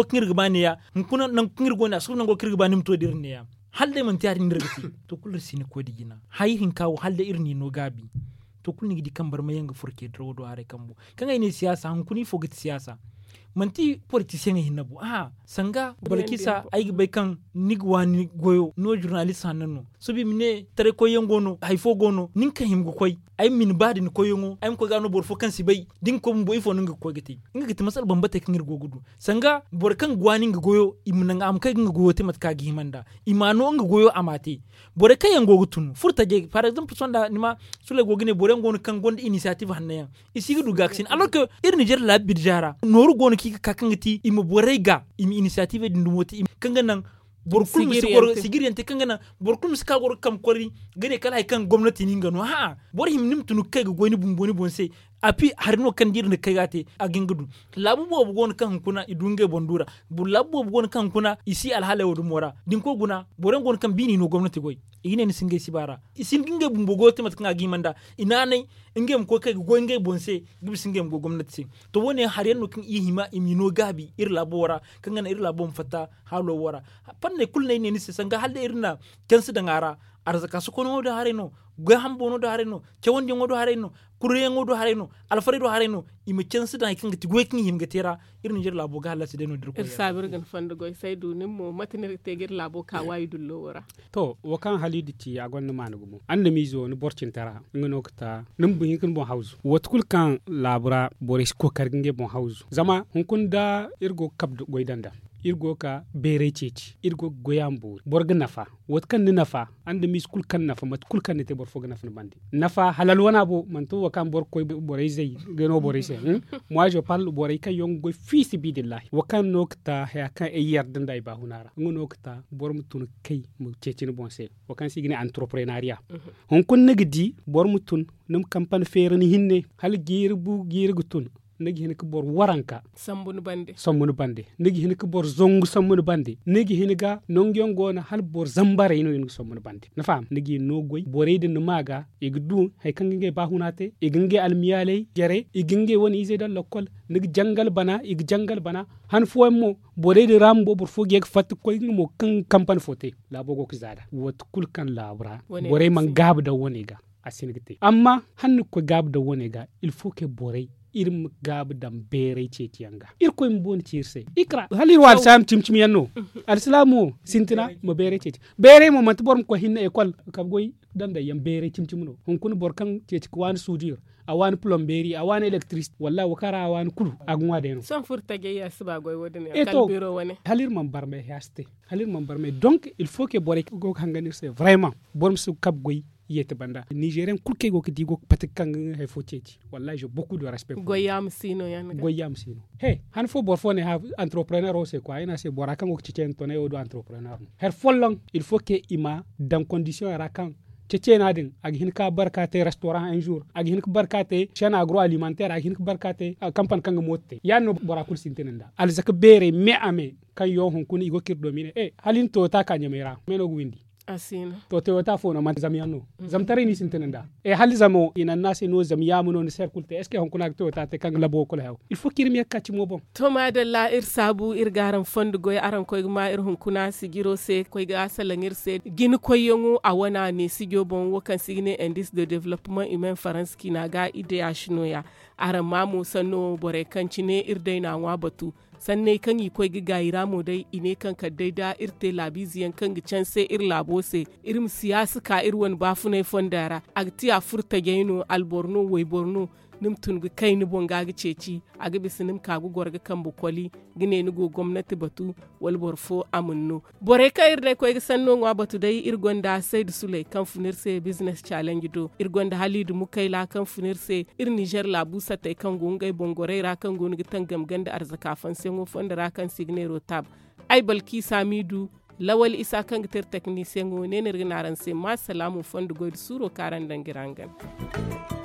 go kirga bane ya hunkuna nan kirgo na su nan go kirga bane mto dirne ya halde man tiyari ndirgati to kullu sini ko digina hay hin kawo halde irni no gabi to kulni gidi kambar mayanga furke dro do are kambo kanga ne siyasa hunkuni fogit siyasa manti politicien hinabu ah sanga balkisa ay bay kan nigwani goyo no journalist hanano subi mine tare ko yengono hay fo gono ninka himgo koy ay min badi ni koyongo ay ko gano bor fo kan sibay din ko mbo ifo nga ko gati nga gati masal bambata kan ngir gogudu sanga bor kan gwani nga goyo imna nga am kay nga goyo te mat ka gi himanda imano nga goyo amati bor kay ngo gutun furta je par exemple sonda nima sule gogine bor ngono kan gonda initiative hanaya isigi du gaksin alors que ir Niger la bidjara noru gono ki ka kangati im borega im initiative din dumoti kanga nan borkul musigor sigiriyante kanga nan borkul muska gor kam kori gane kala hay kan gwamnati ninga no ha bor him nimtunu kai go ni bumboni bonse api harno kan dirne kai gate a gingudu labu bo gon kan kuna idunge bondura bu labu bo gon kan kuna isi alhala wodu mora din ko guna boren gon kan bini no gwamnati goy igine ni singe sibara isin ginge bumbo gote mat kan agi manda inanai ingem ko kai go nge bonse gibi singem go gwamnati to woni har no kan ihima imino gabi ir labora kan ngana ir labom fata halo wora panne kulne ne ni sanga halde irna kansu da ngara arzaka su kono do hareno go hambo no do hareno cewonde ngodo hareno kurre ngodo hareno alfare do hareno imi censu da kan gati go kin himga tera irin jir labo ga Allah sideno dir ko ir sabir gan fando go sai du nimmo matinir tegir labo ka wayi dullo wora to wakan halidi ti agon no manugo mo ande mi zo no borcin tara ngono kta nim bu hinkin bon hausu watkul kan labra boris ko karginge bon hausu zama hunkun da irgo kabdo goydanda irgo ka bere ceci irgo goyambo borga nafa wat kan nafa ande mis kul kan nafa mat kul kan te bor foga nafa bandi nafa halal wana bo man to wakam bor koy boray zey geno boray se moi je parle boray kay yong goy fi si bidillahi wakan nokta ya kan e yard nday ba hunara ngono kta bor mutun kay mu ceci no bon se wakan sigine entrepreneuriat hon kun negdi bor mutun num campagne fere ni hinne hal giir bu giir gutun negi hin ko bor waranka sambunu bande sambunu bande negi hin ko bor zongu sambunu bande negi hin ga nongyon gona hal bor zambare ino ino sambunu bande na fam negi no goy borede no maga igdu hay kange ba hunate iginge almiyale jere iginge woni ise dal lokol negi jangal bana ig jangal bana han fo mo borede rambo bor fo gek fat ko mo kan campagne fote la bogo ko zada wot kul kan labra bore man gabda woniga asinigte amma han ko gabda woniga il faut que bore irim gab dam bere cetiyanga irko mbon cirse ikra halir wal sam timtim yanno alislamu sintina mo bere ceti bere mo mat borm ko hinna école kam goy danda yam bere timtimno hon kun bor kan ceti ko wan soudure awan plomberie awan électricité walla wakara awan kulu agwa deno son furta ge ya suba goy wodene kal bureau wone halir man barme haste halir man barme donc il faut que bore go hanganir c'est vraiment borm su kab goy yete banda nigérien kulke go kidi go patikang hay foteti wallahi j'ai beaucoup de respect goyam sino yan goyam sino he han fo bor fo ne ha entrepreneur o c'est quoi ina c'est boraka go tchen to ne o do entrepreneur her follong il faut que ima dans condition rakan tchena din ag hin ka barkate restaurant un jour ag hin ka barkate chaîne agroalimentaire ag hin ka barkate campagne kang motte yanno borakul sintenenda al zak bere me ame kan yo hon kun igo kir domine e halin to ta ka nyamera meno go windi asina to te wata fo na man zamiano mm-hmm. zamtare ni sintenenda e hal zamo ina nase no zamiyamu no cercle est ce que hon kuna to ta te kan labo ko lew il faut kirmi yakati mo bon to ma de la ir sabu ir garan fondu goy aran koy ma ir hon kuna sigiro se koy ga salangir se gin koy yongu awana ni sigyo bon wokan signe indice de développement humain france ki naga ide ashino ya aran mamu sanno bore kancine ir daina wa batu sanne kan yi koy gaira mo dai ine kan ka dai da irte labiziyan kan gican sai ir labose irim siyasa ka irwan bafune fondara agti a furta gaino alborno way borno nim tungu kai ni bonga ga ceci aga bisinim kagu gorga kan bukoli gine ni go gwamnati batu wal borfo amunno bore ka irde koy sanno ngwa batu dai irgonda said sule kan funirse business challenge do irgonda halidu mukaila kan funirse ir niger la busa tay kan gongai bongore ra kan gonu gitan gamganda arzaka fan sengo fondara kan signero tab ay balki samidu lawal isa kan gitar technicien go ne ne rignaran se ma salamu fondu goid suro karan dangirangan